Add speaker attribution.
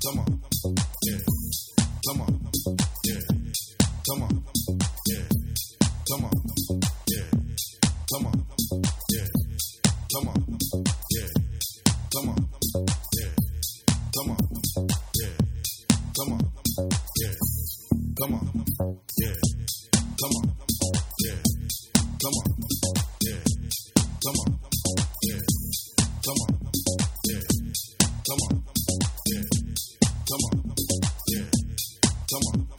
Speaker 1: Come on, yeah. Come on, yeah. Come on, yeah. Come on, yeah. Come on, yeah. Come on, yeah. Come on, yeah. Come on, yeah. Come on, yeah. Come on, yeah. Come on, yeah. Come on, yeah. Come on, yeah. Come on, yeah. Come on, yeah. Come on, yeah. Come on.